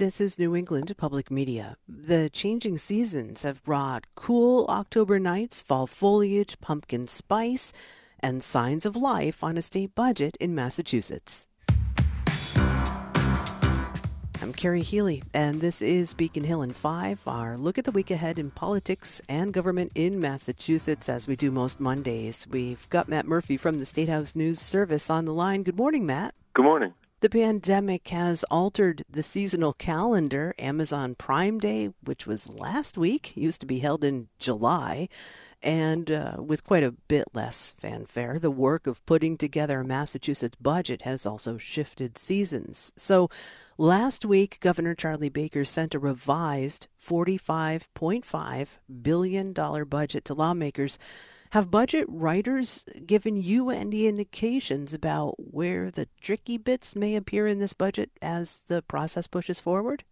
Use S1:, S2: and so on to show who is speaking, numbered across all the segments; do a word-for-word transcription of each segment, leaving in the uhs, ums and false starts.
S1: This is New England Public Media. The changing seasons have brought cool October nights, fall foliage, pumpkin spice, and signs of life on a state budget in Massachusetts. I'm Carrie Healy, and this is Beacon Hill in five, our look at the week ahead in politics and government in Massachusetts, as we do most Mondays. We've got Matt Murphy from the State House News Service on the line. Good morning, Matt.
S2: Good morning.
S1: The pandemic has altered the seasonal calendar. Amazon Prime Day, which was last week, used to be held in July, and uh, with quite a bit less fanfare. The work of putting together a Massachusetts budget has also shifted seasons. So last week, Governor Charlie Baker sent a revised forty-five point five billion dollars budget to lawmakers. Have budget writers given you any indications about where the tricky bits may appear in this budget as the process pushes forward?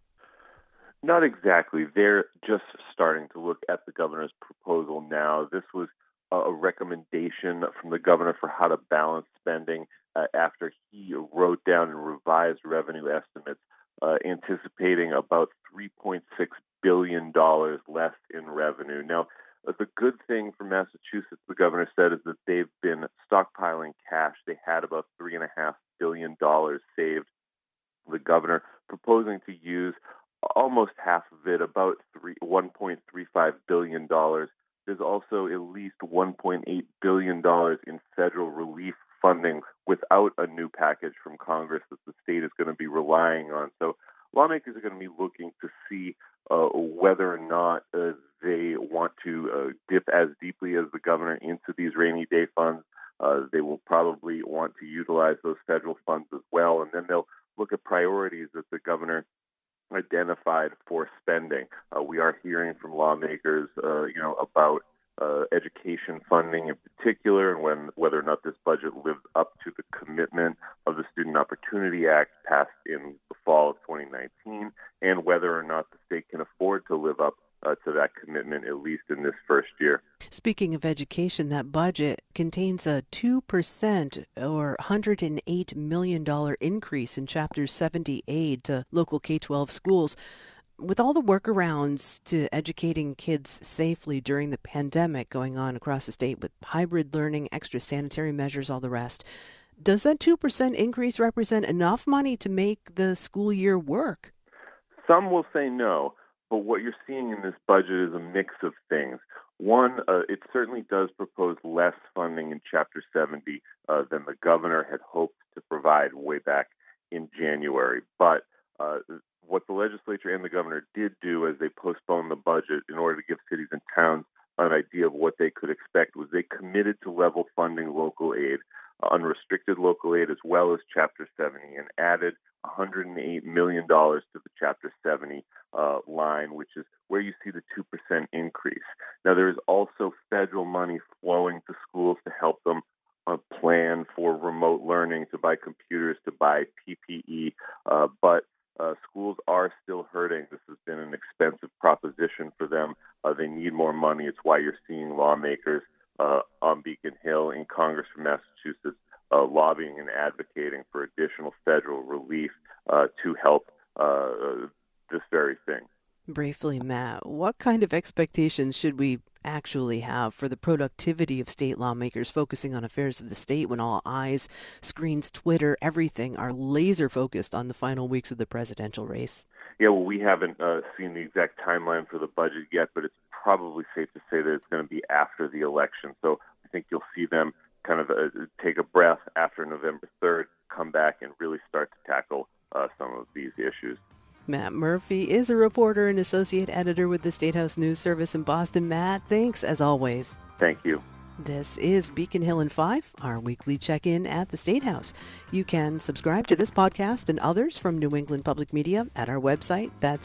S2: Not exactly. They're just starting to look at the governor's proposal now. This was a recommendation from the governor for how to balance spending uh, after he wrote down and revised revenue estimates, uh, anticipating about three point six billion dollars less in revenue. Now, the good thing for Massachusetts, the governor said, is that they've been stockpiling cash. They had about three point five billion dollars saved. The governor proposing to use almost half of it, about three, one point three five billion dollars. There's also at least one point eight billion dollars in federal relief funding without a new package from Congress that the state is going to be relying on. So lawmakers are going to be looking to see uh, whether or not uh, they want to uh, dip as deeply as the governor into these rainy day funds. Uh, they will probably want to utilize those federal funds as well, and then they'll look at priorities that the governor identified for spending. Uh, we are hearing from lawmakers, uh, you know, about uh, education funding in particular, and when whether or not this budget lives up to the commitment of the Student Opportunity Act passed in the fall of twenty nineteen, and whether or not the state can afford to live up uh, to that commitment, at least in this first year.
S1: Speaking of education, that budget contains a two percent or one hundred eight million dollars increase in Chapter seventy aid to local K twelve schools. With all the workarounds to educating kids safely during the pandemic going on across the state with hybrid learning, extra sanitary measures, all the rest, does that two percent increase represent enough money to make the school year work?
S2: Some will say no, but what you're seeing in this budget is a mix of things. One, uh, it certainly does propose less funding in Chapter seventy uh, than the governor had hoped to provide way back in January. But uh, what the legislature and the governor did do as they postponed the budget in order to give cities and towns an idea of what they could expect was they committed to level funding local aid, uh, unrestricted local aid, as well as Chapter seventy, and added one hundred eight million dollars to the Chapter seventy uh, line, which is where you see the two percent increase. Now, there is also federal money flowing to schools to help them uh, plan for remote learning, to buy computers, to buy P P E, uh, but uh, schools are still hurting. This has been an expensive proposition for them. Uh, they need more money. It's why you're seeing lawmakers uh, on Beacon Hill in Congress from Massachusetts uh, lobbying and advocating for additional federal relief uh, to help uh, this very thing.
S1: Briefly, Matt, what kind of expectations should we actually have for the productivity of state lawmakers focusing on affairs of the state when all eyes, screens, Twitter, everything are laser focused on the final weeks of the presidential race?
S2: Yeah, well, we haven't uh, seen the exact timeline for the budget yet, but it's probably safe to say that it's going to be after the election. So I think you'll see them kind of uh, take a breath after November third, come back and really start to tackle uh, some of these issues.
S1: Matt Murphy is a reporter and associate editor with the State House News Service in Boston. Matt, thanks as always.
S2: Thank you.
S1: This is Beacon Hill in five, our weekly check-in at the State House. You can subscribe to this podcast and others from New England Public Media at our website. That's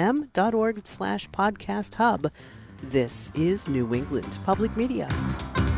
S1: nepm.org slash podcast hub. This is New England Public Media.